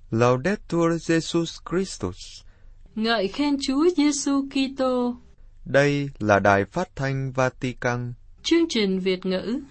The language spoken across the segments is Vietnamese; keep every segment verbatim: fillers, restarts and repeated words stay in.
Laudetur Jesus Christus. Ngợi khen Chúa Giêsu Kitô. Đây là đài phát thanh Vatican. Chương trình Việt ngữ.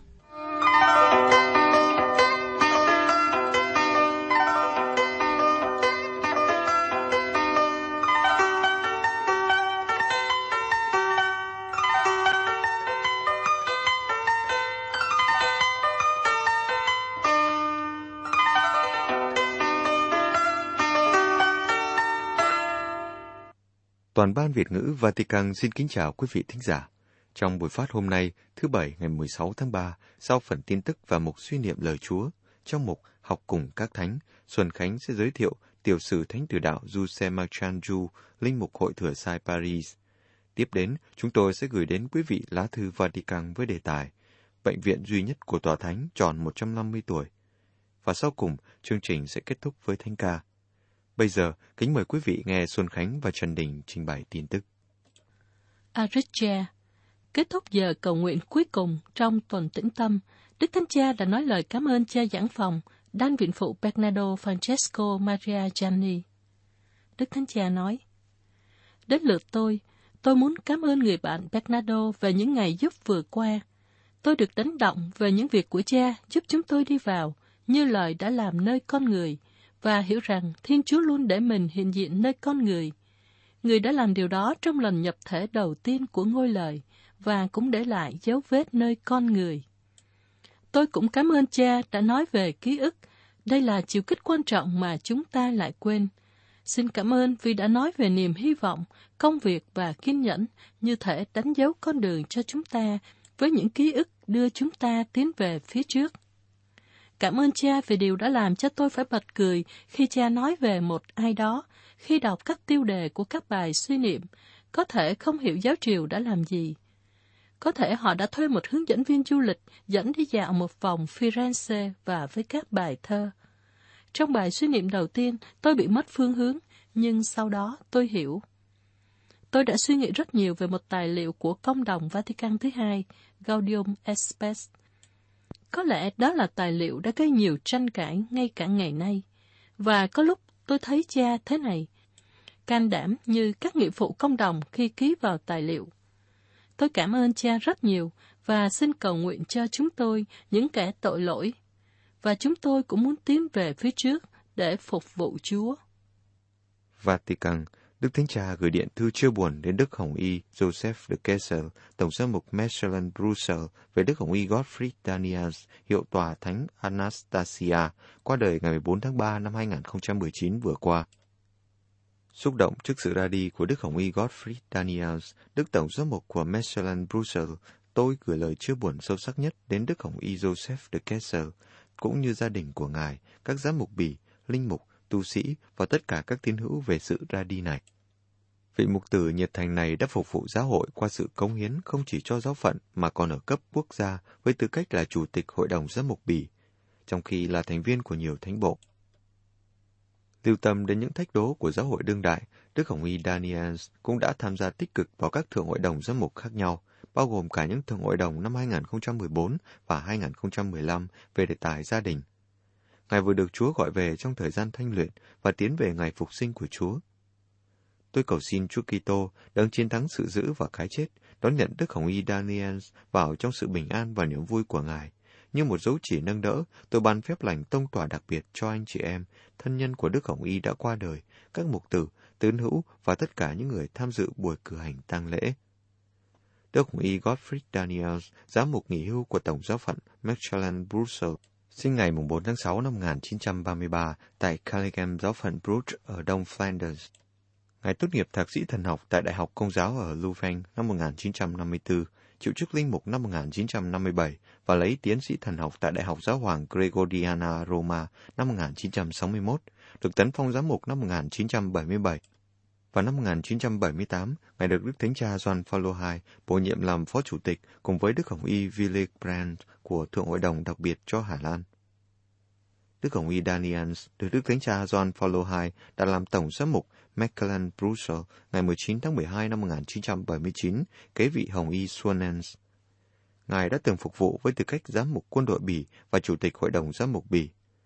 Toàn ban Việt ngữ Vatican xin kính chào quý vị thính giả. Trong buổi phát hôm nay, thứ Bảy ngày mười sáu tháng ba, sau phần tin tức và mục suy niệm lời Chúa, trong mục Học cùng các thánh, Xuân Khánh sẽ giới thiệu tiểu sử Thánh Tử Đạo Giuse Marchanju, linh mục Hội Thừa Sai Paris. Tiếp đến, chúng tôi sẽ gửi đến quý vị lá thư Vatican với đề tài Bệnh viện duy nhất của Tòa Thánh tròn một trăm năm mươi tuổi. Và sau cùng, chương trình sẽ kết thúc với thánh ca. Bây giờ, kính mời quý vị nghe Xuân Khánh và Trần Đình trình bày tin tức. Aricia. Kết thúc giờ cầu nguyện cuối cùng trong tuần tĩnh tâm, Đức Thánh Cha đã nói lời cảm ơn cha giảng phòng, Đan Viện Phụ Bernardo Francesco Maria Gianni. Đức Thánh Cha nói, đến lượt tôi, tôi muốn cảm ơn người bạn Bernardo về những ngày giúp vừa qua. Tôi được đánh động về những việc của cha giúp chúng tôi đi vào, như lời đã làm nơi con người, và hiểu rằng Thiên Chúa luôn để mình hiện diện nơi con người. Người đã làm điều đó trong lần nhập thể đầu tiên của ngôi lời, và cũng để lại dấu vết nơi con người. Tôi cũng cảm ơn cha đã nói về ký ức. Đây là chiều kích quan trọng mà chúng ta lại quên. Xin cảm ơn vì đã nói về niềm hy vọng, công việc và kiên nhẫn như thể đánh dấu con đường cho chúng ta với những ký ức đưa chúng ta tiến về phía trước. Cảm ơn cha vì điều đã làm cho tôi phải bật cười khi cha nói về một ai đó, khi đọc các tiêu đề của các bài suy niệm, có thể không hiểu giáo triều đã làm gì. Có thể họ đã thuê một hướng dẫn viên du lịch dẫn đi dạo một vòng Firenze và với các bài thơ. Trong bài suy niệm đầu tiên, tôi bị mất phương hướng, nhưng sau đó tôi hiểu. Tôi đã suy nghĩ rất nhiều về một tài liệu của Công đồng Vatican thứ hai, Gaudium et Spes. Có lẽ đó là tài liệu đã gây nhiều tranh cãi ngay cả ngày nay. Và có lúc tôi thấy cha thế này, can đảm như các nghĩa vụ công đồng khi ký vào tài liệu. Tôi cảm ơn cha rất nhiều và xin cầu nguyện cho chúng tôi những kẻ tội lỗi. Và chúng tôi cũng muốn tiến về phía trước để phục vụ Chúa. Vatican, Đức Thánh Cha gửi điện thư chia buồn đến Đức Hồng Y Joseph de Kessel, Tổng giám mục Mechelen Brussels về Đức Hồng Y Gottfried Daniels, hiệu tòa Thánh Anastasia, qua đời ngày mười bốn tháng ba năm hai nghìn không trăm mười chín vừa qua. Xúc động trước sự ra đi của Đức Hồng Y Gottfried Daniels, Đức Tổng giám mục của Mechelen Brussels, tôi gửi lời chia buồn sâu sắc nhất đến Đức Hồng Y Joseph de Kessel, cũng như gia đình của Ngài, các giám mục bỉ, linh mục, tu sĩ và tất cả các tín hữu về sự ra đi này. Vị mục tử nhiệt thành này đã phục vụ giáo hội qua sự cống hiến không chỉ cho giáo phận mà còn ở cấp quốc gia với tư cách là chủ tịch Hội đồng Giám mục Bỉ, trong khi là thành viên của nhiều thánh bộ. Lưu tâm đến những thách đố của giáo hội đương đại, Đức Hồng Y Daniels cũng đã tham gia tích cực vào các thượng hội đồng giám mục khác nhau, bao gồm cả những thượng hội đồng năm hai nghìn không trăm mười bốn và hai nghìn không trăm mười lăm về đề tài gia đình. Ngài vừa được Chúa gọi về trong thời gian thanh luyện và tiến về ngày phục sinh của Chúa. Tôi cầu xin Chúa Kitô đấng chiến thắng sự dữ và cái chết, đón nhận Đức Hồng Y Daniels vào trong sự bình an và niềm vui của Ngài. Như một dấu chỉ nâng đỡ, tôi ban phép lành tông tỏa đặc biệt cho anh chị em, thân nhân của Đức Hồng Y đã qua đời, các mục tử, tín hữu và tất cả những người tham dự buổi cử hành tang lễ. Đức Hồng Y Gottfried Daniels, giám mục nghỉ hưu của Tổng giáo phận Mechelen Brussels, sinh ngày bốn tháng sáu năm một nghìn chín trăm ba mươi ba tại Caligem giáo phận Bruges ở Đông Flanders. Ngài tốt nghiệp thạc sĩ thần học tại Đại học Công giáo ở Louvain năm một nghìn chín trăm năm mươi tư, chịu chức linh mục năm một nghìn chín trăm năm mươi bảy và lấy tiến sĩ thần học tại Đại học Giáo hoàng Gregoriana Roma năm một nghìn chín trăm sáu mươi mốt, được tấn phong giám mục năm một nghìn chín trăm bảy mươi bảy. Vào năm một nghìn chín trăm bảy mươi tám, Ngài được Đức Thánh Cha Gioan Phaolô đệ nhị bổ nhiệm làm phó chủ tịch cùng với Đức Hồng Y Willibrand của Thượng hội đồng đặc biệt cho Hà Lan. Đức Hồng Y Daniels được Đức Thánh Cha Gioan Phaolô đệ nhị đã làm tổng giám mục Mechelen Brussels ngày mười chín tháng mười hai năm một nghìn chín trăm bảy mươi chín, kế vị Hồng Y Swanens. Ngài đã từng phục vụ với tư cách giám mục quân đội Bỉ và chủ tịch Hội đồng giám mục Bỉ.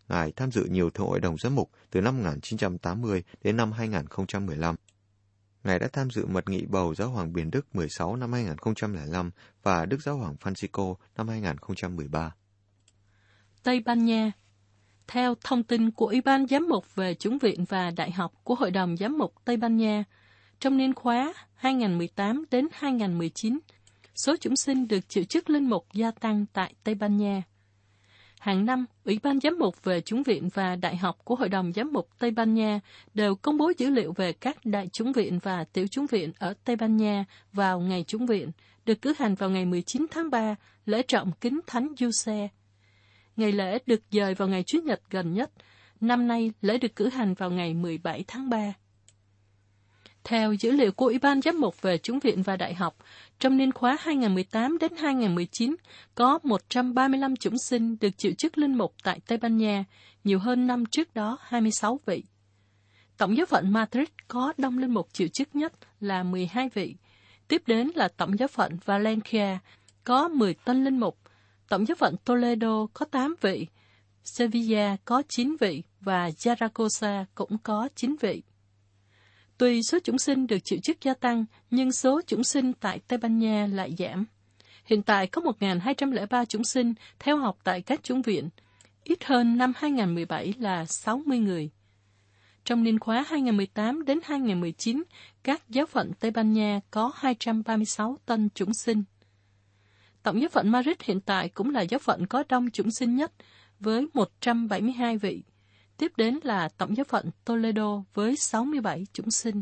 Ngài tham dự nhiều thượng hội đồng giám mục từ năm một nghìn chín trăm tám mươi đến năm hai nghìn không trăm mười lăm. Ngài đã tham dự mật nghị bầu Giáo hoàng Biển Đức mười sáu năm hai nghìn không trăm lẻ năm và Đức Giáo hoàng Francisco năm hai nghìn không trăm mười ba. Tây Ban Nha. Theo thông tin của Ủy ban Giám mục về chủng viện và đại học của Hội đồng Giám mục Tây Ban Nha, trong niên khóa hai nghìn không trăm mười tám đến hai nghìn không trăm mười chín, số chủng sinh được chịu chức linh mục gia tăng tại Tây Ban Nha. Hàng năm, Ủy ban Giám mục về chủng viện và đại học của Hội đồng Giám mục Tây Ban Nha đều công bố dữ liệu về các đại chủng viện và tiểu chủng viện ở Tây Ban Nha vào ngày chủng viện, được cử hành vào ngày mười chín tháng ba, lễ trọng kính Thánh Giuse. Ngày lễ được dời vào ngày Chủ nhật gần nhất. Năm nay, lễ được cử hành vào ngày mười bảy tháng ba. Theo dữ liệu của Ủy ban Giám mục về chủng viện và đại học, trong niên khóa hai nghìn không trăm mười tám đến hai nghìn không trăm mười chín, có một trăm ba mươi lăm chủng sinh được chịu chức linh mục tại Tây Ban Nha, nhiều hơn năm trước đó hai mươi sáu vị. Tổng giáo phận Madrid có đông linh mục chịu chức nhất là mười hai vị. Tiếp đến là Tổng giáo phận Valencia, có mười tân linh mục. Tổng giáo phận Toledo có tám vị, Sevilla có chín vị và Zaragoza cũng có chín vị. Tuy số chủng sinh được chịu chức gia tăng, nhưng số chủng sinh tại Tây Ban Nha lại giảm. Hiện tại có một nghìn hai trăm lẻ ba chủng sinh theo học tại các chủng viện, ít hơn năm hai nghìn không trăm mười bảy là sáu mươi người. Trong niên khóa hai nghìn không trăm mười tám đến hai nghìn không trăm mười chín, các giáo phận Tây Ban Nha có hai trăm ba mươi sáu tân chủng sinh. Tổng giáo phận Madrid hiện tại cũng là giáo phận có đông chủng sinh nhất, với một trăm bảy mươi hai vị. Tiếp đến là Tổng giáo phận Toledo với sáu mươi bảy chủng sinh.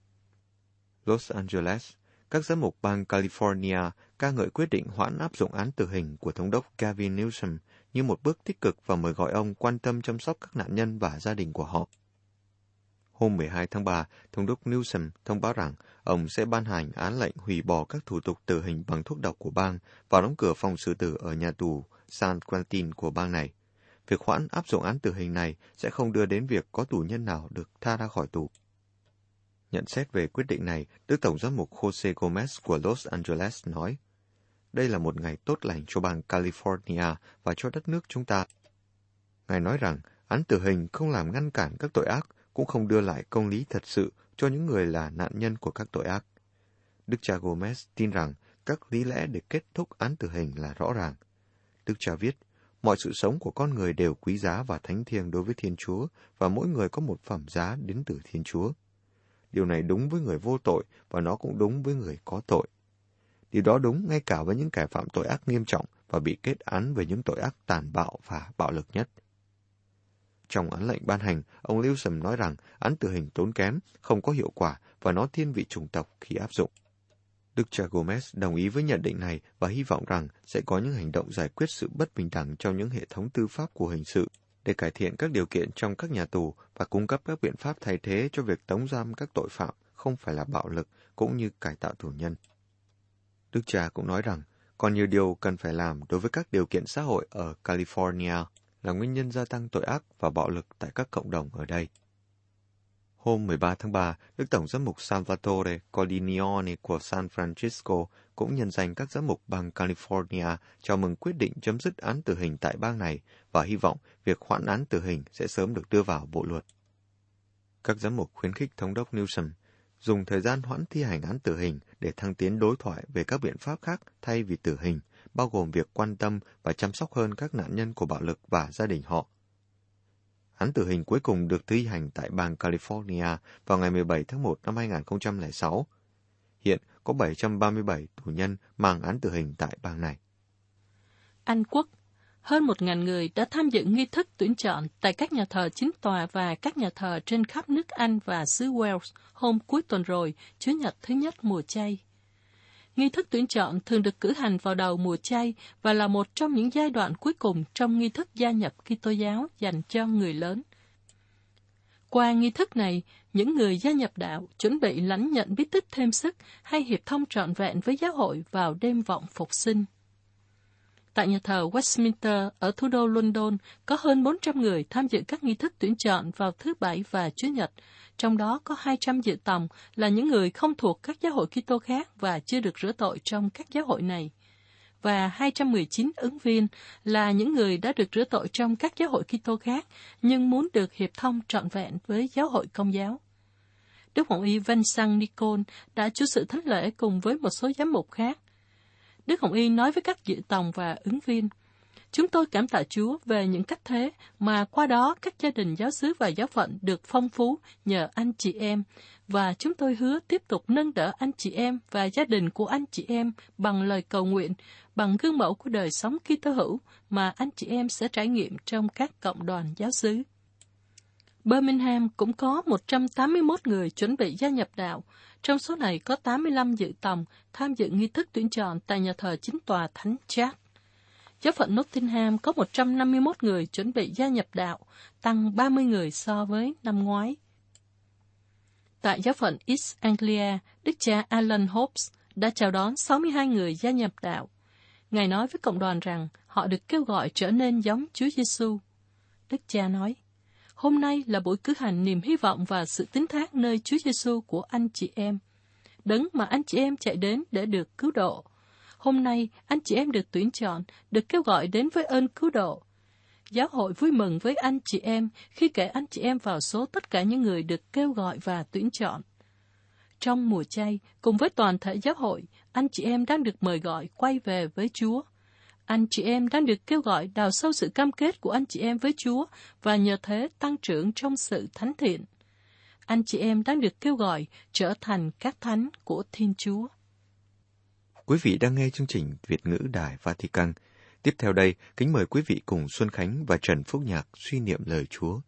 Los Angeles, các giám mục bang California ca ngợi quyết định hoãn áp dụng án tử hình của Thống đốc Gavin Newsom như một bước tích cực và mời gọi ông quan tâm chăm sóc các nạn nhân và gia đình của họ. Hôm mười hai tháng ba, Thống đốc Newsom thông báo rằng ông sẽ ban hành án lệnh hủy bỏ các thủ tục tử hình bằng thuốc độc của bang và đóng cửa phòng xử tử ở nhà tù San Quentin của bang này. Việc hoãn áp dụng án tử hình này sẽ không đưa đến việc có tù nhân nào được tha ra khỏi tù. Nhận xét về quyết định này, Đức Tổng giám mục Jose Gomez của Los Angeles nói, đây là một ngày tốt lành cho bang California và cho đất nước chúng ta. Ngài nói rằng án tử hình không làm ngăn cản các tội ác, cũng không đưa lại công lý thật sự cho những người là nạn nhân của các tội ác. Đức cha Gomez tin rằng các lý lẽ để kết thúc án tử hình là rõ ràng. Đức cha viết, mọi sự sống của con người đều quý giá và thánh thiêng đối với Thiên Chúa, và mỗi người có một phẩm giá đến từ Thiên Chúa. Điều này đúng với người vô tội, và nó cũng đúng với người có tội. Điều đó đúng ngay cả với những kẻ phạm tội ác nghiêm trọng và bị kết án về những tội ác tàn bạo và bạo lực nhất. Trong án lệnh ban hành, ông Newsom nói rằng án tử hình tốn kém, không có hiệu quả và nó thiên vị chủng tộc khi áp dụng. Đức cha Gomez đồng ý với nhận định này và hy vọng rằng sẽ có những hành động giải quyết sự bất bình đẳng trong những hệ thống tư pháp của hình sự để cải thiện các điều kiện trong các nhà tù và cung cấp các biện pháp thay thế cho việc tống giam các tội phạm không phải là bạo lực cũng như cải tạo tù nhân. Đức cha cũng nói rằng còn nhiều điều cần phải làm đối với các điều kiện xã hội ở California là nguyên nhân gia tăng tội ác và bạo lực tại các cộng đồng ở đây. Hôm mười ba tháng ba, Đức Tổng giám mục Salvatore Cordileone của San Francisco cũng nhân danh các giám mục bang California chào mừng quyết định chấm dứt án tử hình tại bang này và hy vọng việc hoãn án tử hình sẽ sớm được đưa vào bộ luật. Các giám mục khuyến khích Thống đốc Newsom dùng thời gian hoãn thi hành án tử hình để thăng tiến đối thoại về các biện pháp khác thay vì tử hình, bao gồm việc quan tâm và chăm sóc hơn các nạn nhân của bạo lực và gia đình họ. Án tử hình cuối cùng được thi hành tại bang California vào ngày mười bảy tháng một năm hai nghìn không trăm lẻ sáu. Hiện có bảy trăm ba mươi bảy tù nhân mang án tử hình tại bang này. Anh Quốc, hơn một nghìn người đã tham dự nghi thức tuyển chọn tại các nhà thờ chính tòa và các nhà thờ trên khắp nước Anh và xứ Wales hôm cuối tuần rồi, Chủ nhật thứ nhất mùa chay. Nghi thức tuyển chọn thường được cử hành vào đầu mùa chay và là một trong những giai đoạn cuối cùng trong nghi thức gia nhập Kitô giáo dành cho người lớn. Qua nghi thức này, những người gia nhập đạo chuẩn bị lãnh nhận bí tích thêm sức hay hiệp thông trọn vẹn với giáo hội vào đêm vọng phục sinh. Tại nhà thờ Westminster ở thủ đô London có hơn bốn trăm người tham dự các nghi thức tuyển chọn vào thứ Bảy và Chủ nhật, trong đó có hai trăm dự tòng là những người không thuộc các giáo hội Kitô khác và chưa được rửa tội trong các giáo hội này. và hai trăm mười chín ứng viên là những người đã được rửa tội trong các giáo hội Kitô khác, nhưng muốn được hiệp thông trọn vẹn với giáo hội Công giáo. Đức Hồng Y Vincent Nicol đã chủ sự thánh lễ cùng với một số giám mục khác. Đức Hồng Y nói với các dự tòng và ứng viên: Chúng tôi cảm tạ Chúa về những cách thế mà qua đó các gia đình giáo xứ và giáo phận được phong phú nhờ anh chị em, và chúng tôi hứa tiếp tục nâng đỡ anh chị em và gia đình của anh chị em bằng lời cầu nguyện, bằng gương mẫu của đời sống Kitô hữu mà anh chị em sẽ trải nghiệm trong các cộng đoàn giáo xứ. Birmingham cũng có một trăm tám mươi mốt người chuẩn bị gia nhập đạo, trong số này có tám mươi lăm dự tòng tham dự nghi thức tuyển chọn tại nhà thờ chính tòa Thánh Chad. Giáo phận Nottingham có một trăm năm mươi mốt người chuẩn bị gia nhập đạo, tăng ba mươi người so với năm ngoái. Tại giáo phận East Anglia, Đức cha Alan Hobbes đã chào đón sáu mươi hai người gia nhập đạo. Ngài nói với cộng đoàn rằng họ được kêu gọi trở nên giống Chúa Giêsu. Đức cha nói: Hôm nay là buổi cử hành niềm hy vọng và sự tín thác nơi Chúa Giêsu của anh chị em, đấng mà anh chị em chạy đến để được cứu độ. Hôm nay, anh chị em được tuyển chọn, được kêu gọi đến với ơn cứu độ. Giáo hội vui mừng với anh chị em khi kể anh chị em vào số tất cả những người được kêu gọi và tuyển chọn. Trong mùa chay, cùng với toàn thể giáo hội, anh chị em đang được mời gọi quay về với Chúa. Anh chị em đang được kêu gọi đào sâu sự cam kết của anh chị em với Chúa và nhờ thế tăng trưởng trong sự thánh thiện. Anh chị em đang được kêu gọi trở thành các thánh của Thiên Chúa. Quý vị đang nghe chương trình Việt ngữ Đài Vatican. Tiếp theo đây, kính mời quý vị cùng Xuân Khánh và Trần Phúc Nhạc suy niệm lời Chúa.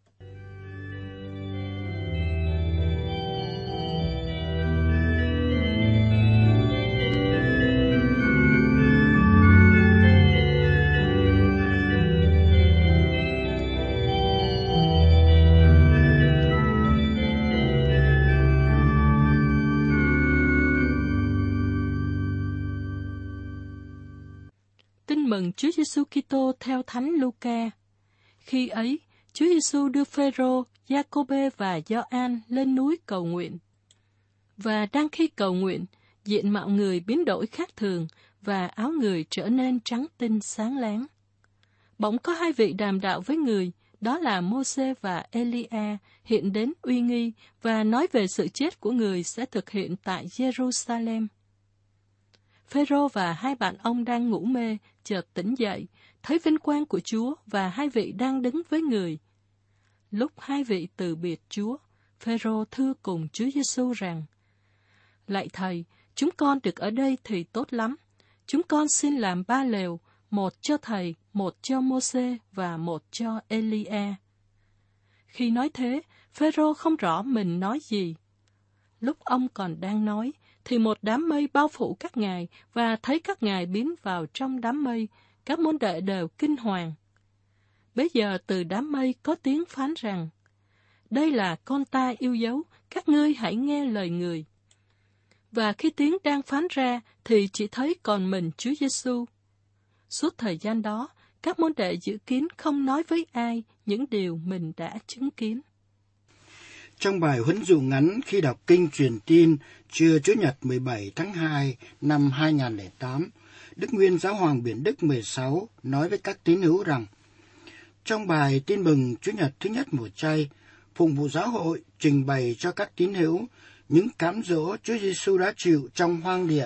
Tin mừng Chúa Giêsu Kitô theo Thánh Luca. Khi ấy, Chúa Giêsu đưa Phêrô, Giacôbê và Gioan lên núi cầu nguyện. Và đang khi cầu nguyện, diện mạo người biến đổi khác thường và áo người trở nên trắng tinh sáng láng. Bỗng có hai vị đàm đạo với người, đó là Mô-sê và Elia, hiện đến uy nghi và nói về sự chết của người sẽ thực hiện tại Jerusalem. Phêrô và hai bạn ông đang ngủ mê, chợt tỉnh dậy, thấy vinh quang của Chúa và hai vị đang đứng với người. Lúc hai vị từ biệt Chúa, Phêrô thưa cùng Chúa Giêsu rằng: Lạy Thầy, chúng con được ở đây thì tốt lắm. Chúng con xin làm ba lều, một cho Thầy, một cho Mô-sê và một cho Elia. Khi nói thế, Phêrô không rõ mình nói gì. Lúc ông còn đang nói, thì một đám mây bao phủ các ngài, và thấy các ngài biến vào trong đám mây, các môn đệ đều kinh hoàng. Bấy giờ từ đám mây có tiếng phán rằng: Đây là con ta yêu dấu, các ngươi hãy nghe lời người. Và khi tiếng đang phán ra, thì chỉ thấy còn mình Chúa Giêsu. Suốt thời gian đó, các môn đệ giữ kín không nói với ai những điều mình đã chứng kiến. Trong bài huấn dụ ngắn khi đọc kinh truyền tin trưa Chủ nhật mười bảy tháng hai năm hai nghìn không trăm lẻ tám, Đức Nguyên Giáo hoàng Biển Đức mười sáu nói với các tín hữu rằng: Trong bài tin mừng Chủ nhật thứ nhất mùa chay, Phụng vụ Giáo hội trình bày cho các tín hữu những cám dỗ Chúa Giêsu đã chịu trong hoang địa.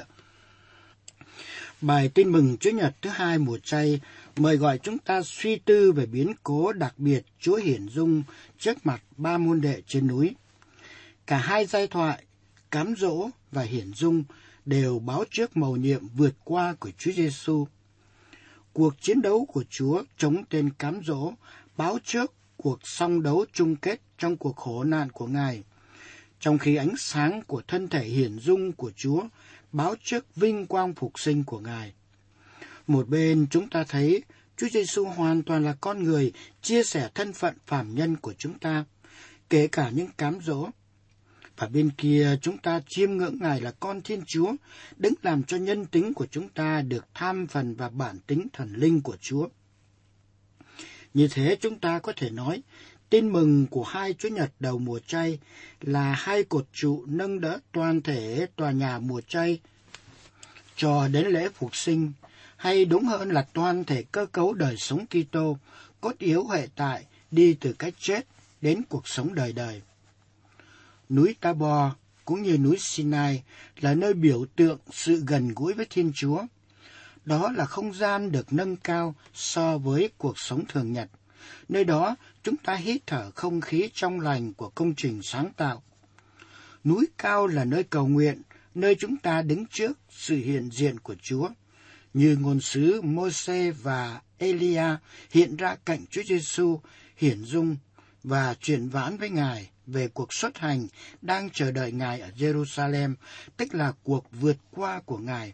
Bài tin mừng Chủ nhật thứ hai mùa chay mời gọi chúng ta suy tư về biến cố đặc biệt Chúa hiển dung trước mặt ba môn đệ trên núi. Cả hai giai thoại, cám dỗ và hiển dung, đều báo trước mầu nhiệm vượt qua của Chúa Giêsu. Cuộc chiến đấu của Chúa chống tên cám dỗ báo trước cuộc song đấu chung kết trong cuộc khổ nạn của Ngài, trong khi ánh sáng của thân thể hiển dung của Chúa báo trước vinh quang phục sinh của Ngài. Một bên chúng ta thấy Chúa Giêsu hoàn toàn là con người, chia sẻ thân phận phàm nhân của chúng ta, kể cả những cám dỗ. Và bên kia chúng ta chiêm ngưỡng Ngài là con Thiên Chúa, đứng làm cho nhân tính của chúng ta được tham phần và bản tính thần linh của Chúa. Như thế chúng ta có thể nói, tin mừng của hai Chúa Nhật đầu mùa chay là hai cột trụ nâng đỡ toàn thể tòa nhà mùa chay cho đến lễ phục sinh, hay đúng hơn là toàn thể cơ cấu đời sống Kitô, cốt yếu hệ tại, đi từ cái chết đến cuộc sống đời đời. Núi Tabor cũng như núi Sinai là nơi biểu tượng sự gần gũi với Thiên Chúa. Đó là không gian được nâng cao so với cuộc sống thường nhật. Nơi đó chúng ta hít thở không khí trong lành của công trình sáng tạo. Núi cao là nơi cầu nguyện, nơi chúng ta đứng trước sự hiện diện của Chúa, như ngôn sứ Mô-sê và Elia hiện ra cạnh Chúa Giêsu hiển dung và truyền vãn với Ngài về cuộc xuất hành đang chờ đợi Ngài ở Jerusalem, tức là cuộc vượt qua của Ngài.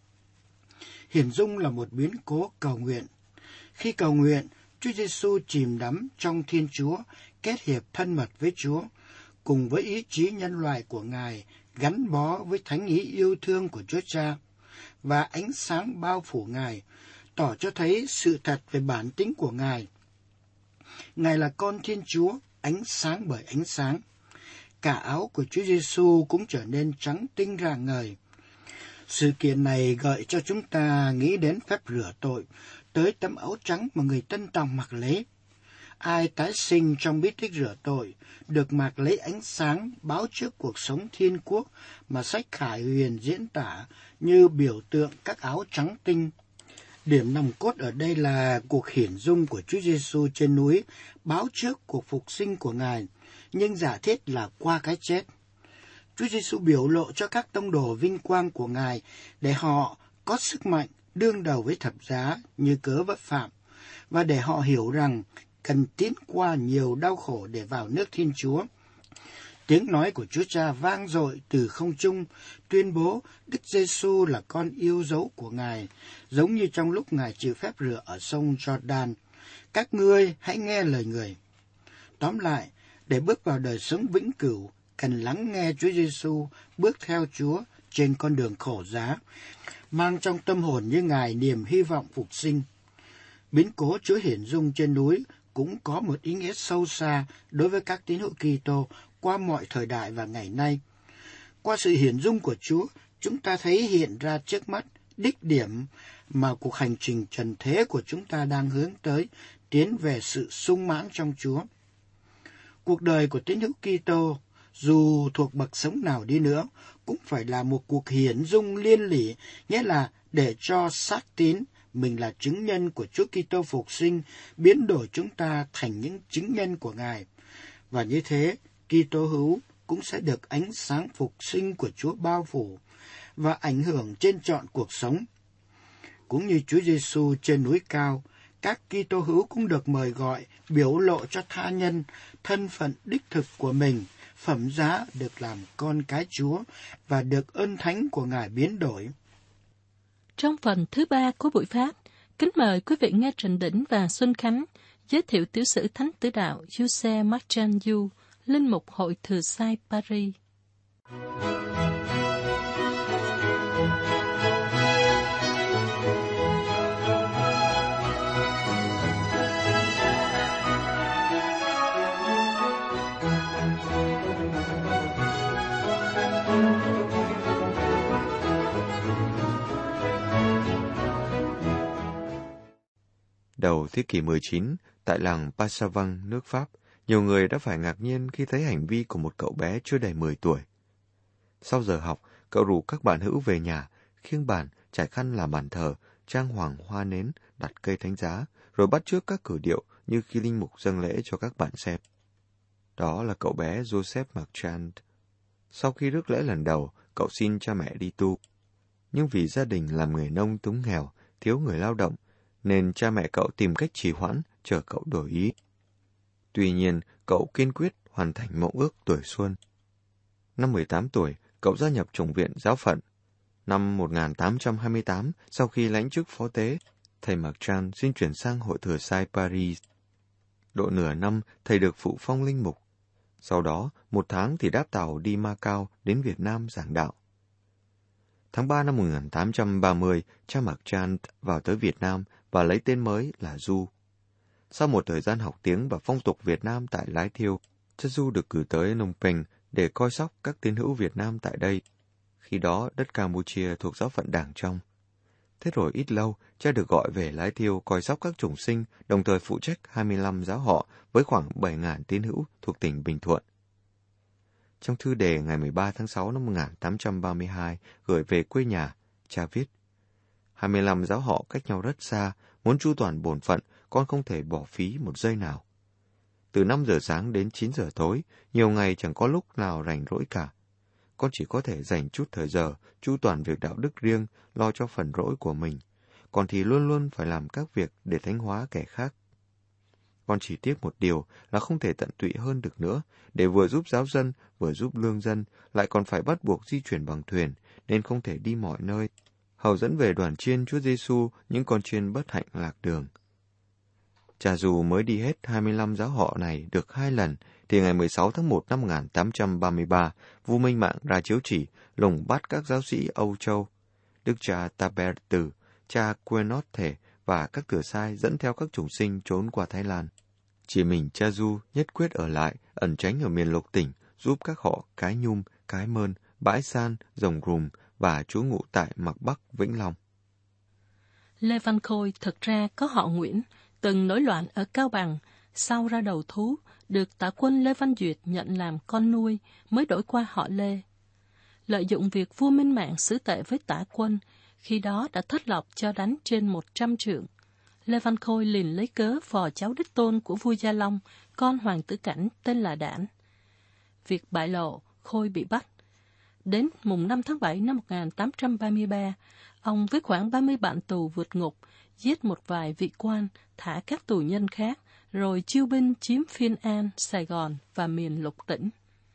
Hiển dung là một biến cố cầu nguyện. Khi cầu nguyện, Chúa Giêsu chìm đắm trong Thiên Chúa, kết hiệp thân mật với Chúa, cùng với ý chí nhân loại của Ngài gắn bó với thánh ý yêu thương của Chúa Cha, và ánh sáng bao phủ Ngài, tỏ cho thấy sự thật về bản tính của Ngài. Ngài là con Thiên Chúa, ánh sáng bởi ánh sáng. Cả áo của Chúa Giêsu cũng trở nên trắng tinh rạng ngời. Sự kiện này gợi cho chúng ta nghĩ đến phép rửa tội, tới tấm áo trắng mà người Tân Tòng mặc lấy. Ai tái sinh trong bí tích rửa tội, được mặc lấy ánh sáng báo trước cuộc sống thiên quốc mà sách Khải Huyền diễn tả như biểu tượng các áo trắng tinh. Điểm nòng cốt ở đây là cuộc hiển dung của Chúa Giêsu trên núi, báo trước cuộc phục sinh của Ngài, nhưng giả thiết là qua cái chết. Chúa Giêsu biểu lộ cho các tông đồ vinh quang của Ngài để họ có sức mạnh đương đầu với thập giá như cớ vấp phạm, và để họ hiểu rằng cần tiến qua nhiều đau khổ để vào nước Thiên Chúa. Tiếng nói của Chúa Cha vang dội từ không trung, tuyên bố Đức Giêsu là con yêu dấu của Ngài, giống như trong lúc Ngài chịu phép rửa ở sông Jordan. Các ngươi hãy nghe lời Người. Tóm lại, để bước vào đời sống vĩnh cửu, cần lắng nghe Chúa Giêsu bước theo Chúa trên con đường khổ giá, mang trong tâm hồn như Ngài niềm hy vọng phục sinh. Biến cố Chúa hiển dung trên núi cũng có một ý nghĩa sâu xa đối với các tín hữu Kitô qua mọi thời đại và ngày nay. Qua sự hiển dung của Chúa, chúng ta thấy hiện ra trước mắt đích điểm mà cuộc hành trình trần thế của chúng ta đang hướng tới, tiến về sự sung mãn trong Chúa. Cuộc đời của tín hữu Kitô, dù thuộc bậc sống nào đi nữa, cũng phải là một cuộc hiển dung liên lỉ, nghĩa là để cho xác tín mình là chứng nhân của Chúa Kitô phục sinh, biến đổi chúng ta thành những chứng nhân của Ngài. Và như thế, Kitô hữu cũng sẽ được ánh sáng phục sinh của Chúa bao phủ và ảnh hưởng trên trọn cuộc sống. Cũng như Chúa Giêsu trên núi cao, các Kitô hữu cũng được mời gọi biểu lộ cho tha nhân thân phận đích thực của mình, phẩm giá được làm con cái Chúa và được ơn thánh của Ngài biến đổi. Trong phần thứ ba của buổi phát, kính mời quý vị nghe Trịnh Đỉnh và Xuân Khánh giới thiệu tiểu sử Thánh Tử Đạo Giuse Martin Du, linh mục hội Thừa Sai Paris. Đầu thế kỷ mười chín, tại làng Passavant, nước Pháp, nhiều người đã phải ngạc nhiên khi thấy hành vi của một cậu bé chưa đầy mười tuổi. Sau giờ học, cậu rủ các bạn hữu về nhà, khiêng bàn, trải khăn làm bàn thờ, trang hoàng hoa nến, đặt cây thánh giá, rồi bắt chước các cử điệu như khi linh mục dâng lễ cho các bạn xem. Đó là cậu bé Joseph Marchand. Sau khi rước lễ lần đầu, cậu xin cha mẹ đi tu. Nhưng vì gia đình làm người nông túng nghèo, thiếu người lao động, nên cha mẹ cậu tìm cách trì hoãn, chờ cậu đổi ý. Tuy nhiên, cậu kiên quyết hoàn thành mộng ước tuổi xuân. Năm mười tám tuổi, cậu gia nhập chủng viện giáo phận. Năm một nghìn tám trăm hai mươi tám, sau khi lãnh chức phó tế, thầy Marchand xin chuyển sang hội Thừa Sai Paris. Độ nửa năm, thầy được phụ phong linh mục. Sau đó, một tháng thì đáp tàu đi Macau đến Việt Nam giảng đạo. Tháng ba năm một nghìn tám trăm ba mươi, cha Marchand vào tới Việt Nam và lấy tên mới là Du. Sau một thời gian học tiếng và phong tục Việt Nam tại Lái Thiêu, cha Du được cử tới Phnom Penh để coi sóc các tín hữu Việt Nam tại đây. Khi đó, đất Campuchia thuộc giáo phận Đàng Trong. Thế rồi ít lâu, cha được gọi về lái thiêu coi sóc các chủng sinh, đồng thời phụ trách hai mươi lăm giáo họ với khoảng bảy nghìn tín hữu thuộc tỉnh Bình Thuận. Trong thư đề ngày mười ba tháng sáu năm một nghìn tám trăm ba mươi hai gửi về quê nhà, cha viết: hai mươi lăm giáo họ cách nhau rất xa, muốn chu toàn bổn phận, con không thể bỏ phí một giây nào. Từ năm giờ sáng đến chín giờ tối, nhiều ngày chẳng có lúc nào rảnh rỗi cả. Con chỉ có thể dành chút thời giờ, chu toàn việc đạo đức riêng, lo cho phần rỗi của mình. Còn thì luôn luôn phải làm các việc để thánh hóa kẻ khác. Con chỉ tiếc một điều là không thể tận tụy hơn được nữa, để vừa giúp giáo dân, vừa giúp lương dân, lại còn phải bắt buộc di chuyển bằng thuyền, nên không thể đi mọi nơi, hầu dẫn về đoàn chiên Chúa Giêsu những con chiên bất hạnh lạc đường. Cha dù mới đi hết hai mươi lăm giáo họ này được hai lần, thì ngày mười sáu tháng một năm một nghìn tám trăm ba mươi ba, vua Minh Mạng ra chiếu chỉ lùng bắt các giáo sĩ Âu Châu. Đức cha Taber Tử, cha Quenot Thể và các cửa sai dẫn theo các chủng sinh trốn qua Thái Lan. Chỉ mình cha Du nhất quyết ở lại, ẩn tránh ở miền Lục tỉnh, giúp các họ Cái Nhum, Cái Mơn, Bãi San, Rồng Rùm và trú ngụ tại Mạc Bắc, Vĩnh Long. Lê Văn Khôi thực ra có họ Nguyễn, từng nổi loạn ở Cao Bằng, sau ra đầu thú, được tả quân Lê Văn Duyệt nhận làm con nuôi, mới đổi qua họ Lê. Lợi dụng việc vua Minh Mạng xử tệ với tả quân, khi đó đã thất lộc cho đánh trên một trăm trượng. Lê Văn Khôi liền lấy cớ phò cháu đích tôn của vua Gia Long, con Hoàng tử Cảnh tên là Đản. Việc bại lộ, Khôi bị bắt. Đến mùng năm tháng bảy năm một nghìn tám trăm ba mươi ba, ông với khoảng ba mươi bạn tù vượt ngục, giết một vài vị quan, thả các tù nhân khác, rồi chiêu binh chiếm Phiên An, Sài Gòn và miền Lục tỉnh.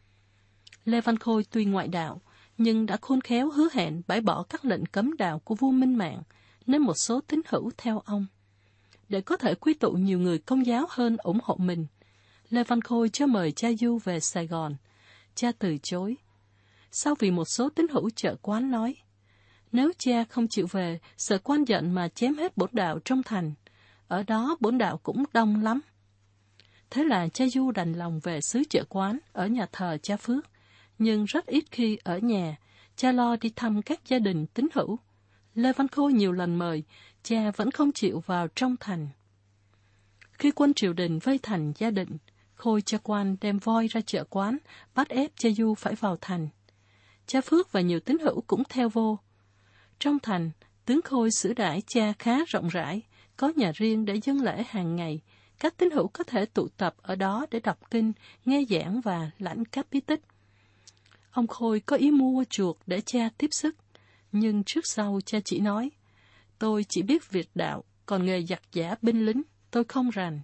Lê Văn Khôi tuy ngoại đạo, nhưng đã khôn khéo hứa hẹn bãi bỏ các lệnh cấm đạo của vua Minh Mạng, nên một số tín hữu theo ông. Để có thể quy tụ nhiều người Công giáo hơn ủng hộ mình, Lê Văn Khôi cho mời cha Du về Sài Gòn. Cha từ chối. Sau vì một số tín hữu chợ quán nói, nếu cha không chịu về, sợ quan giận mà chém hết bổn đạo trong thành. Ở đó bổn đạo cũng đông lắm. Thế là cha Du đành lòng về xứ Chợ Quán ở nhà thờ cha Phước, nhưng rất ít khi ở nhà, cha lo đi thăm các gia đình tín hữu. Lê Văn Khôi nhiều lần mời, cha vẫn không chịu vào trong thành. Khi quân triều đình vây thành gia định, Khôi cho quan đem voi ra Chợ Quán, bắt ép cha Du phải vào thành. Cha Phước và nhiều tín hữu cũng theo vô. Trong thành, tướng Khôi xử đãi cha khá rộng rãi, có nhà riêng để dâng lễ hàng ngày. Các tín hữu có thể tụ tập ở đó để đọc kinh, nghe giảng và lãnh các bí tích. Ông Khôi có ý mua chuộc để cha tiếp sức, nhưng trước sau cha chỉ nói, tôi chỉ biết việc đạo, còn nghề giặt giã binh lính, tôi không rành.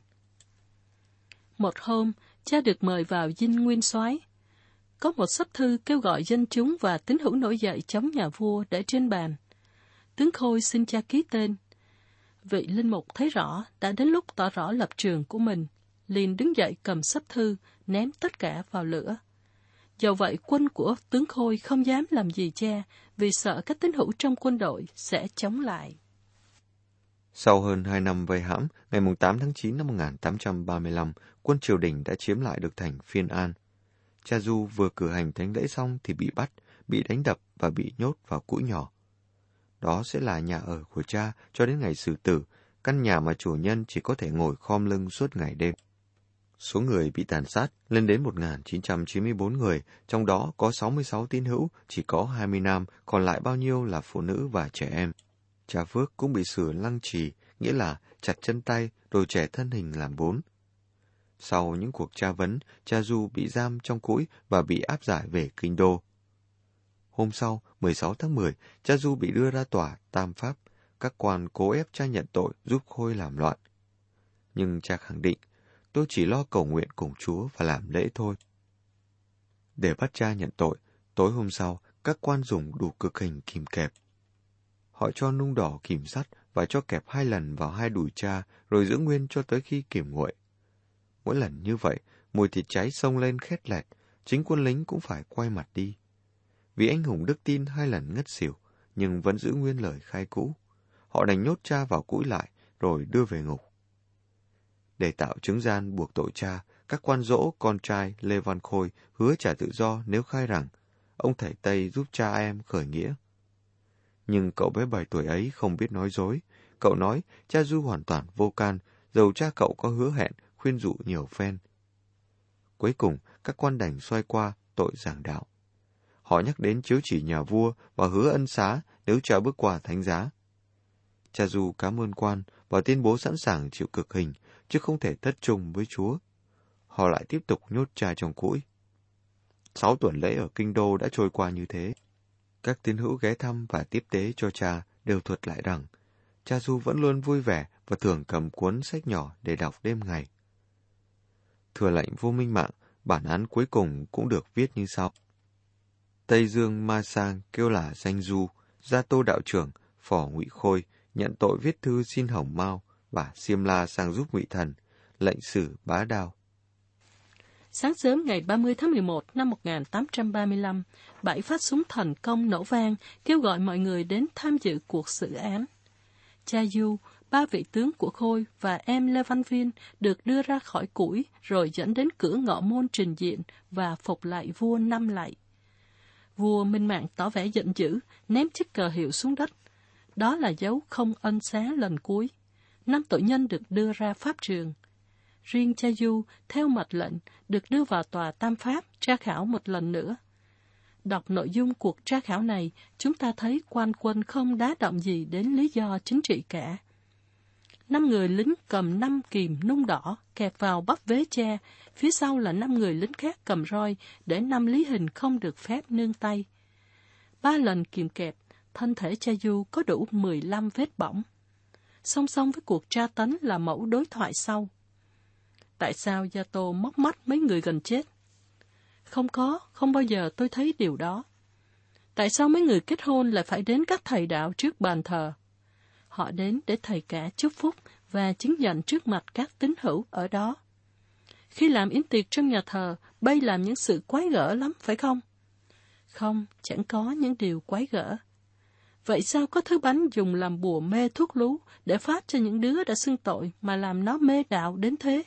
Một hôm, cha được mời vào dinh nguyên soái. Có một sấp thư kêu gọi dân chúng và tín hữu nổi dậy chống nhà vua để trên bàn. Tướng Khôi xin cha ký tên. Vị linh mục thấy rõ đã đến lúc tỏ rõ lập trường của mình, liền đứng dậy cầm sấp thư, ném tất cả vào lửa. Dẫu vậy quân của tướng Khôi không dám làm gì cha, vì sợ các tín hữu trong quân đội sẽ chống lại. Sau hơn hai năm vây hãm, ngày tám tháng chín năm một nghìn tám trăm ba mươi lăm, quân triều đình đã chiếm lại được thành Phiên An. Cha Du vừa cử hành thánh lễ xong thì bị bắt, bị đánh đập và bị nhốt vào cũi nhỏ. Đó sẽ là nhà ở của cha cho đến ngày xử tử, căn nhà mà chủ nhân chỉ có thể ngồi khom lưng suốt ngày đêm. Số người bị tàn sát lên đến một nghìn chín trăm chín mươi bốn người, trong đó có sáu mươi sáu tín hữu, chỉ có hai mươi nam, còn lại bao nhiêu là phụ nữ và trẻ em. Cha Phước cũng bị xử lăng trì, nghĩa là chặt chân tay rồi chẻ thân hình làm bốn. Sau những cuộc tra vấn, cha Du bị giam trong cũi và bị áp giải về Kinh Đô. Hôm sau, mười sáu tháng mười, cha Du bị đưa ra tòa Tam Pháp. Các quan cố ép cha nhận tội giúp Khôi làm loạn. Nhưng cha khẳng định, tôi chỉ lo cầu nguyện cùng Chúa và làm lễ thôi. Để bắt cha nhận tội, tối hôm sau, các quan dùng đủ cực hình kìm kẹp. Họ cho nung đỏ kìm sắt và cho kẹp hai lần vào hai đùi cha, rồi giữ nguyên cho tới khi kìm nguội. Mỗi lần như vậy, mùi thịt cháy xông lên khét lẹt, chính quân lính cũng phải quay mặt đi. Vì anh hùng đức tin hai lần ngất xỉu, nhưng vẫn giữ nguyên lời khai cũ. Họ đành nhốt cha vào cũi lại, rồi đưa về ngục. Để tạo chứng gian buộc tội cha, các quan dỗ con trai Lê Văn Khôi hứa trả tự do nếu khai rằng ông thầy Tây giúp cha em khởi nghĩa. Nhưng cậu bé bảy tuổi ấy không biết nói dối. Cậu nói cha Du hoàn toàn vô can, dầu cha cậu có hứa hẹn, khuyên dụ nhiều phen. Cuối cùng, các quan đành xoay qua tội giảng đạo. Họ nhắc đến chiếu chỉ nhà vua và hứa ân xá nếu cha bước qua thánh giá. Cha Du cảm ơn quan và tuyên bố sẵn sàng chịu cực hình, chứ không thể thất trung với Chúa. Họ lại tiếp tục nhốt cha trong cũi. Sáu tuần lễ ở kinh đô đã trôi qua như thế. Các tín hữu ghé thăm và tiếp tế cho cha đều thuật lại rằng cha Du vẫn luôn vui vẻ và thường cầm cuốn sách nhỏ để đọc đêm ngày. Thừa lệnh vua Minh Mạng, bản án cuối cùng cũng được viết như sau. Tây Dương Ma Sang kêu là danh Du, Gia Tô đạo trưởng, Phò Ngụy Khôi nhận tội viết thư xin Hồng Mao và Xiêm La sang giúp Ngụy Thần, lệnh xử bá đao. Sáng sớm ngày ba mươi tháng mười một năm một nghìn tám trăm ba mươi lăm, bảy phát súng thành công nổ vang, kêu gọi mọi người đến tham dự cuộc xử án. Cha Du, ba vị tướng của Khôi và em Lê Văn Viên được đưa ra khỏi củi rồi dẫn đến cửa ngọ môn trình diện và phục lạy vua năm lạy. Vua Minh Mạng tỏ vẻ giận dữ, ném chiếc cờ hiệu xuống đất. Đó là dấu không ân xá lần cuối. Năm tội nhân được đưa ra pháp trường. Riêng cha Du, theo mật lệnh, được đưa vào tòa tam pháp, tra khảo một lần nữa. Đọc nội dung cuộc tra khảo này, chúng ta thấy quan quân không đá động gì đến lý do chính trị cả. Năm người lính cầm năm kìm nung đỏ, kẹp vào bắp vế cha, phía sau là năm người lính khác cầm roi, để năm Lý Hình không được phép nương tay. Ba lần kìm kẹp, thân thể cha Du có đủ mười lăm vết bỏng. Song song với cuộc tra tấn là mẫu đối thoại sau. Tại sao Gia Tô móc mắt mấy người gần chết? Không có, không bao giờ tôi thấy điều đó. Tại sao mấy người kết hôn lại phải đến các thầy đạo trước bàn thờ? Họ đến để thầy cả chúc phúc và chứng nhận trước mặt các tín hữu ở đó. Khi làm yến tiệc trong nhà thờ, bây làm những sự quái gở lắm, phải không? Không, chẳng có những điều quái gở. Vậy sao có thứ bánh dùng làm bùa mê thuốc lú để phát cho những đứa đã xưng tội mà làm nó mê đạo đến thế?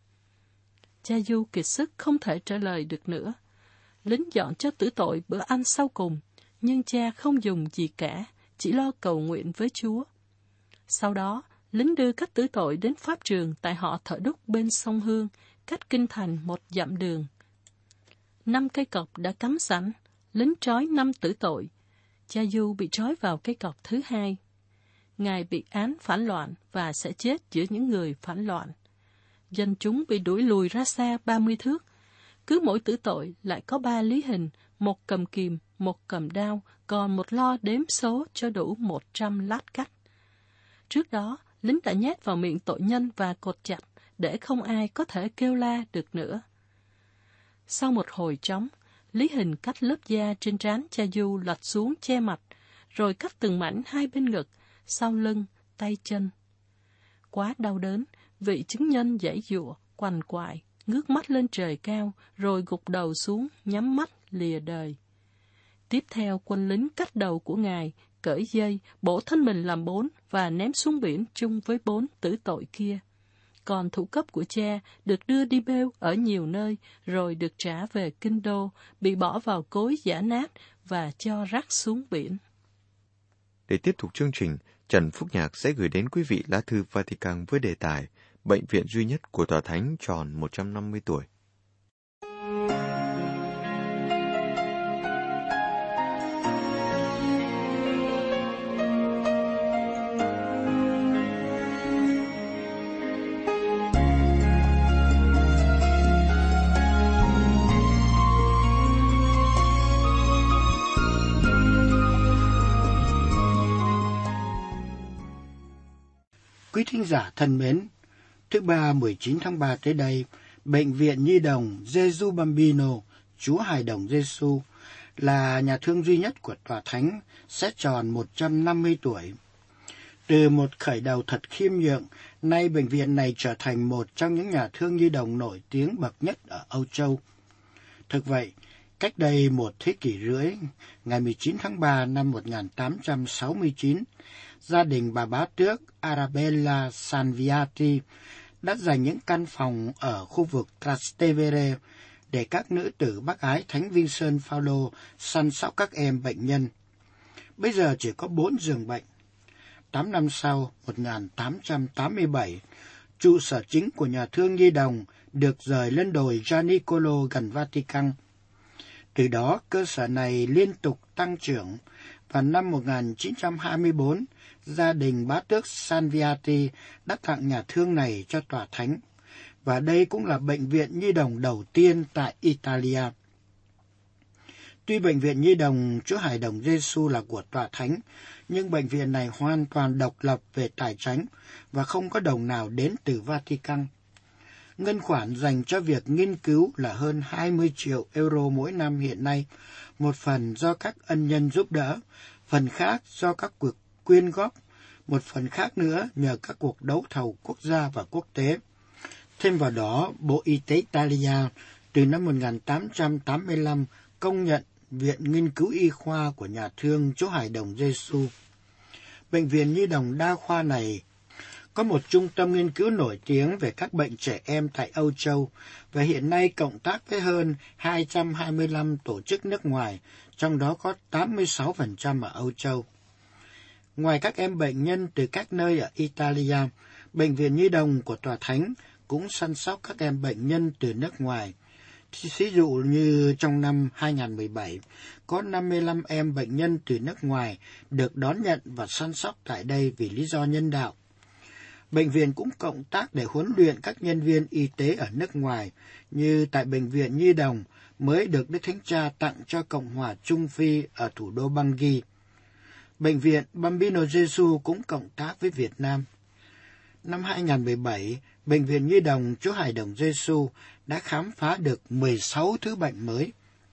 Cha Du kiệt sức không thể trả lời được nữa. Lính dọn cho tử tội bữa ăn sau cùng, nhưng cha không dùng gì cả, chỉ lo cầu nguyện với Chúa. Sau đó, lính đưa các tử tội đến pháp trường tại họ Thợ Đúc bên sông Hương, cách kinh thành một dặm đường. Năm cây cọc đã cắm sẵn, lính trói năm tử tội. Cha Du bị trói vào cây cọc thứ hai. Ngài bị án phản loạn và sẽ chết giữa những người phản loạn. Dân chúng bị đuổi lùi ra xa ba mươi thước. Cứ mỗi tử tội lại có ba Lý Hình, một cầm kìm, một cầm đao, còn một lo đếm số cho đủ một trăm lát cắt. Trước đó, lính đã nhét vào miệng tội nhân và cột chặt, để không ai có thể kêu la được nữa. Sau một hồi trống, Lý Hình cắt lớp da trên trán cha Du lật xuống che mặt, rồi cắt từng mảnh hai bên ngực, sau lưng, tay chân. Quá đau đớn, vị chứng nhân giãy giụa, quằn quại, ngước mắt lên trời cao, rồi gục đầu xuống, nhắm mắt lìa đời. Tiếp theo, quân lính cắt đầu của ngài, cởi dây, bổ thân mình làm bốn và ném xuống biển chung với bốn tử tội kia. Còn thủ cấp của cha được đưa đi bêu ở nhiều nơi, rồi được trả về kinh đô, bị bỏ vào cối giã nát và cho rắc xuống biển. Để tiếp tục chương trình, Trần Phúc Nhạc sẽ gửi đến quý vị lá thư Vatican với đề tài Bệnh viện duy nhất của Tòa Thánh tròn một trăm năm mươi tuổi. Quý thính giả thân mến, thứ ba mười chín tháng ba tới đây, Bệnh viện Nhi đồng Gesù Bambino, Chúa Hài Đồng Giêsu, là nhà thương duy nhất của Tòa Thánh, sẽ tròn một trăm năm mươi tuổi. Từ một khởi đầu thật khiêm nhượng, nay bệnh viện này trở thành một trong những nhà thương nhi đồng nổi tiếng bậc nhất ở Âu Châu. Thực vậy, cách đây một thế kỷ rưỡi, ngày mười chín tháng ba năm một nghìn tám trăm sáu mươi chín, gia đình bà bá tước Arabella Sanviati đã dành những căn phòng ở khu vực Trastevere để các nữ tử bác ái Thánh Vincent Paulo săn sóc các em bệnh nhân. bây giờ chỉ có bốn giường bệnh. Tám năm sau, một nghìn tám trăm tám mươi bảy, trụ sở chính của nhà thương nhi đồng được rời lên đồi Gianicolo gần Vatican. Từ đó, cơ sở này liên tục tăng trưởng. Vào năm một nghìn chín trăm hai mươi bốn, gia đình bá tước Salviati đã tặng nhà thương này cho tòa thánh, và đây cũng là bệnh viện nhi đồng đầu tiên tại Italia. Tuy bệnh viện nhi đồng Chúa Hải Đồng Giêsu là của tòa thánh, nhưng bệnh viện này hoàn toàn độc lập về tài chính và không có đồng nào đến từ Vatican. Ngân khoản dành cho việc nghiên cứu là hơn hai mươi triệu euro mỗi năm hiện nay, một phần do các ân nhân giúp đỡ, phần khác do các cuộc quyên góp, một phần khác nữa nhờ các cuộc đấu thầu quốc gia và quốc tế. Thêm vào đó, Bộ Y tế Italia từ năm một nghìn tám trăm tám mươi lăm công nhận Viện Nghiên cứu Y khoa của nhà thương Chúa Hải Đồng Giêsu. Bệnh viện nhi đồng đa khoa này có một trung tâm nghiên cứu nổi tiếng về các bệnh trẻ em tại Âu Châu và hiện nay cộng tác với hơn hai trăm hai mươi lăm tổ chức nước ngoài, trong đó có tám mươi sáu phần trăm ở Âu Châu. Ngoài các em bệnh nhân từ các nơi ở Italia, bệnh viện nhi đồng của tòa thánh cũng săn sóc các em bệnh nhân từ nước ngoài. Ví dụ như trong năm hai nghìn không trăm mười bảy, có năm mươi lăm em bệnh nhân từ nước ngoài được đón nhận và săn sóc tại đây vì lý do nhân đạo. Bệnh viện cũng cộng tác để huấn luyện các nhân viên y tế ở nước ngoài, như tại Bệnh viện Nhi đồng mới được Đức Thánh Cha tặng cho Cộng hòa Trung Phi ở thủ đô Bangui. Bệnh viện Bambino Gesù cũng cộng tác với Việt Nam. Năm hai nghìn không trăm mười bảy, Bệnh viện Nhi đồng Chúa Hải Đồng Giêsu đã khám phá được mười sáu thứ bệnh mới.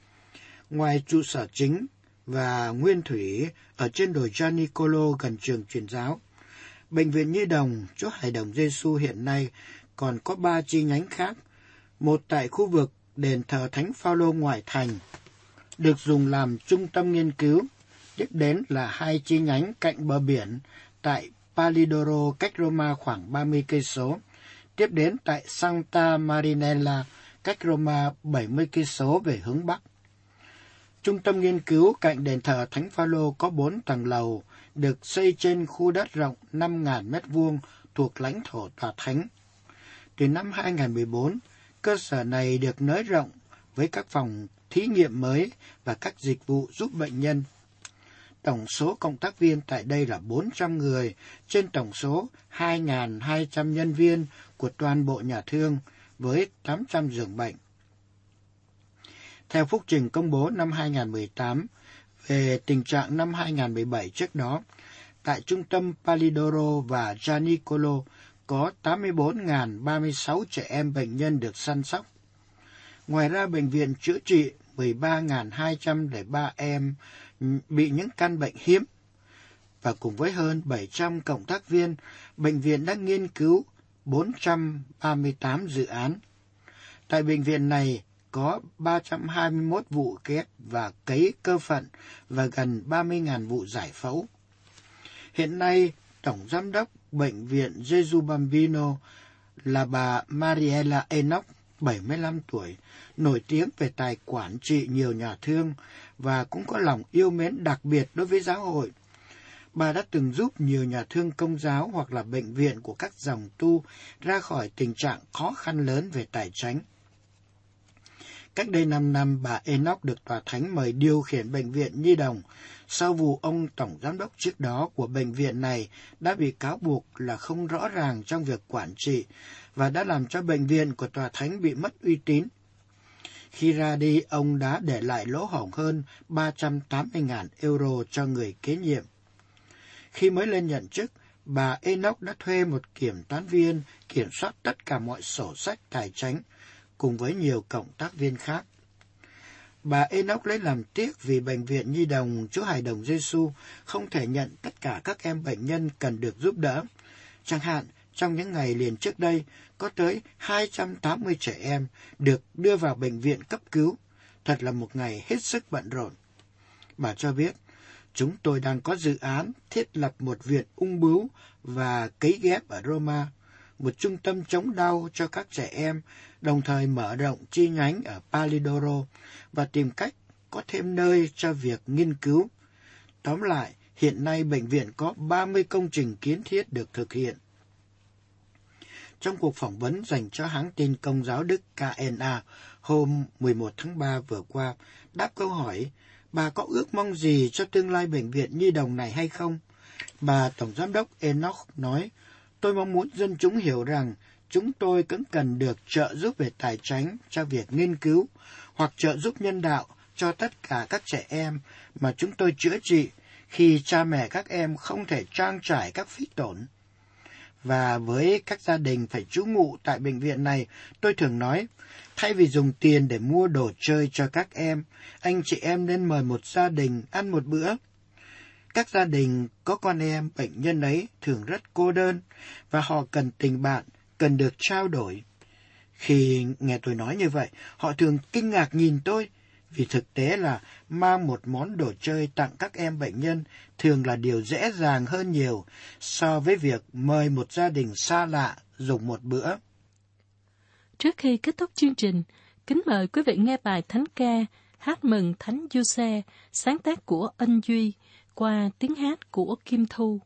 Ngoài trụ sở chính và nguyên thủy ở trên đồi Gianicolo gần trường Truyền giáo, Bệnh viện Nhi đồng Chúa Hải Đồng Giêsu hiện nay còn có ba chi nhánh khác, một tại khu vực đền thờ Thánh Phaolô ngoại thành, được dùng làm trung tâm nghiên cứu, tiếp đến là hai chi nhánh cạnh bờ biển tại Palidoro cách Roma khoảng ba mươi cây số, tiếp đến tại Santa Marinella cách Roma bảy mươi cây số về hướng bắc. Trung tâm nghiên cứu cạnh đền thờ Thánh Phaolô có bốn tầng lầu, được xây trên khu đất rộng năm nghìn mét vuông thuộc lãnh thổ tòa thánh. Từ năm hai nghìn không trăm mười bốn, cơ sở này được nới rộng với các phòng thí nghiệm mới và các dịch vụ giúp bệnh nhân. Tổng số cộng tác viên tại đây là bốn trăm người, trên tổng số hai nghìn hai trăm nhân viên của toàn bộ nhà thương, với tám trăm giường bệnh. Theo phúc trình công bố năm hai nghìn không trăm mười tám về tình trạng năm hai nghìn không trăm mười bảy trước đó, tại trung tâm Palidoro và Gianicolo có tám mươi bốn nghìn ba mươi sáu trẻ em bệnh nhân được săn sóc. Ngoài ra, bệnh viện chữa trị mười ba nghìn hai trăm lẻ ba em bị những căn bệnh hiếm, và cùng với hơn bảy trăm cộng tác viên, bệnh viện đã nghiên cứu bốn trăm ba mươi tám dự án. Tại bệnh viện này có ba trăm hai mươi mốt vụ ghép và cấy cơ phận và gần ba mươi nghìn vụ giải phẫu. Hiện nay, Tổng Giám đốc Bệnh viện Gesù Bambino là bà Mariella Enoch, bảy mươi lăm tuổi, nổi tiếng về tài quản trị nhiều nhà thương và cũng có lòng yêu mến đặc biệt đối với giáo hội. Bà đã từng giúp nhiều nhà thương Công giáo hoặc là bệnh viện của các dòng tu ra khỏi tình trạng khó khăn lớn về tài chính. Cách đây năm năm, bà Enoch được tòa thánh mời điều khiển bệnh viện Nhi đồng sau vụ ông tổng giám đốc trước đó của bệnh viện này đã bị cáo buộc là không rõ ràng trong việc quản trị và đã làm cho bệnh viện của tòa thánh bị mất uy tín. Khi ra đi, ông đã để lại lỗ hổng hơn ba trăm tám mươi nghìn euro cho người kế nhiệm. Khi mới lên nhận chức, bà Enoch đã thuê một kiểm toán viên kiểm soát tất cả mọi sổ sách tài chính, cùng với nhiều cộng tác viên khác. Bà Enoch lấy làm tiếc vì Bệnh viện Nhi đồng Chúa Hải Đồng Giêsu không thể nhận tất cả các em bệnh nhân cần được giúp đỡ. Chẳng hạn, trong những ngày liền trước đây, có tới hai trăm tám mươi trẻ em được đưa vào bệnh viện cấp cứu. Thật là một ngày hết sức bận rộn. Bà cho biết, chúng tôi đang có dự án thiết lập một viện ung bướu và cấy ghép ở Roma, một trung tâm chống đau cho các trẻ em, đồng thời mở rộng chi nhánh ở Palidoro và tìm cách có thêm nơi cho việc nghiên cứu. Tóm lại, Hiện nay bệnh viện có ba mươi công trình kiến thiết được thực hiện. Trong cuộc phỏng vấn dành cho hãng tin Công giáo Đức ca en a hôm mười một tháng ba vừa qua, đáp câu hỏi, bà có ước mong gì cho tương lai bệnh viện nhi đồng này hay không? Bà Tổng Giám đốc Enoch nói, tôi mong muốn dân chúng hiểu rằng chúng tôi cũng cần được trợ giúp về tài chính cho việc nghiên cứu hoặc trợ giúp nhân đạo cho tất cả các trẻ em mà chúng tôi chữa trị khi cha mẹ các em không thể trang trải các phí tổn. Và với các gia đình phải trú ngụ tại bệnh viện này, tôi thường nói, thay vì dùng tiền để mua đồ chơi cho các em, anh chị em nên mời một gia đình ăn một bữa. Các gia đình có con em bệnh nhân ấy thường rất cô đơn và họ cần tình bạn, cần được trao đổi. Khi nghe tôi nói như vậy, họ thường kinh ngạc nhìn tôi, vì thực tế là mang một món đồ chơi tặng các em bệnh nhân thường là điều dễ dàng hơn nhiều so với việc mời một gia đình xa lạ dùng một bữa. Trước khi kết thúc chương trình, kính mời quý vị nghe bài thánh ca Hát mừng Thánh Giuse, sáng tác của Ân Duy, qua tiếng hát của Kim Thu.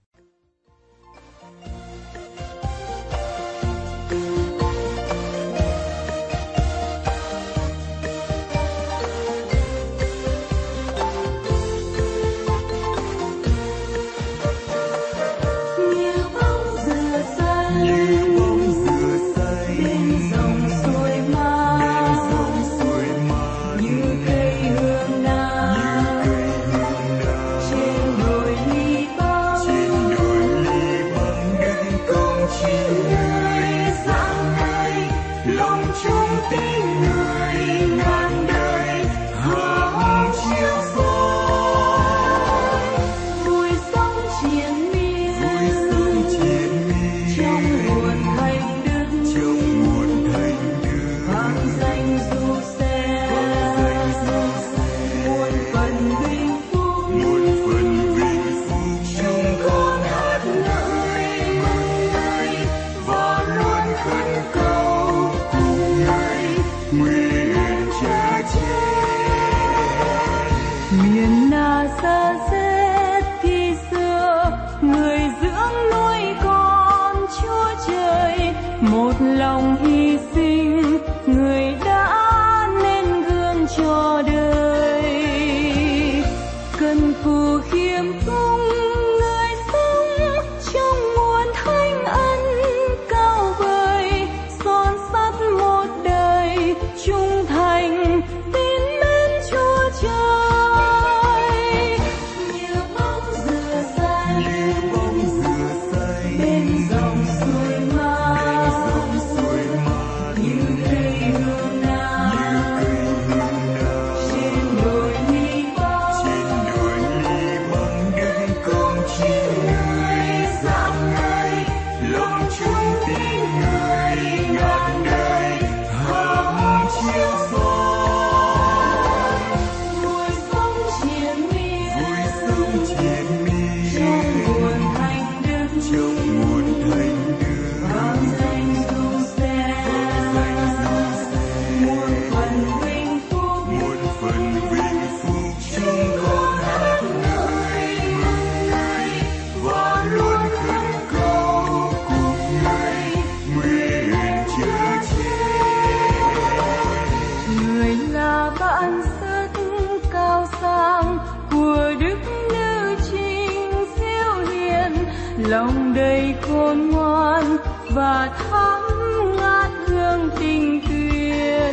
Lòng đầy khôn ngoan và thắm ngát hương tình tuyền.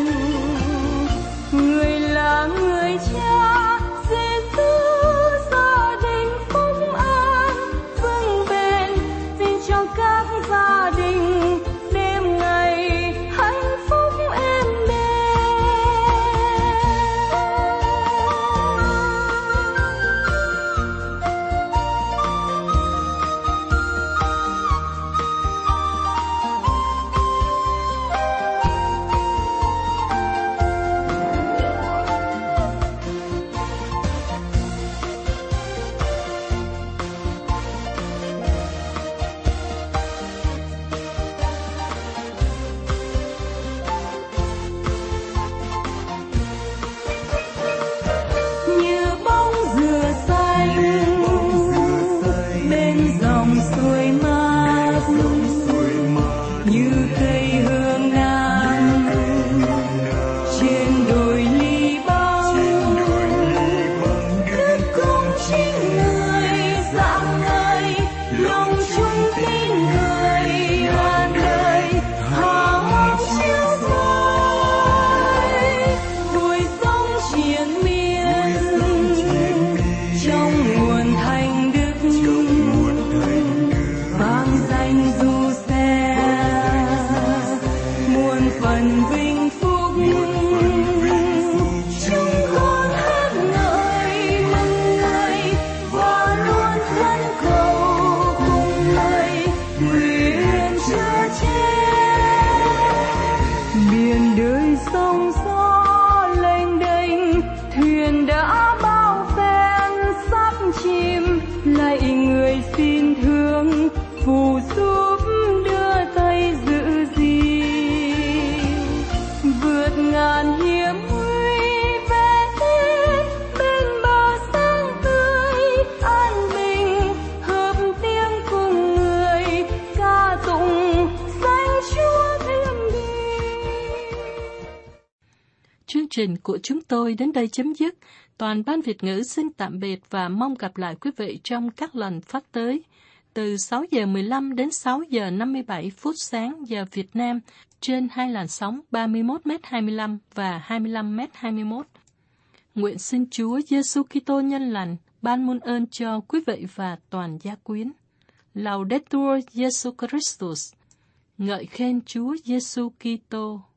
Người là người cha Giêsu, gia đình phúc an vững bền, xin cho các gia đình đêm ngày hạnh phúc êm đềm. chương trình của chúng tôi đến đây chấm dứt. Toàn ban Việt ngữ xin tạm biệt và mong gặp lại quý vị trong các lần phát tới. Từ sáu giờ mười lăm đến sáu giờ năm mươi bảy phút sáng giờ Việt Nam trên hai làn sóng ba mươi mốt mét hai mươi lăm và hai mươi lăm mét hai mươi mốt. Nguyện xin Chúa Giêsu Kitô nhân lành ban muôn ơn cho quý vị và toàn gia quyến. Laudetur Jesu Christus. Ngợi khen Chúa Giêsu Kitô.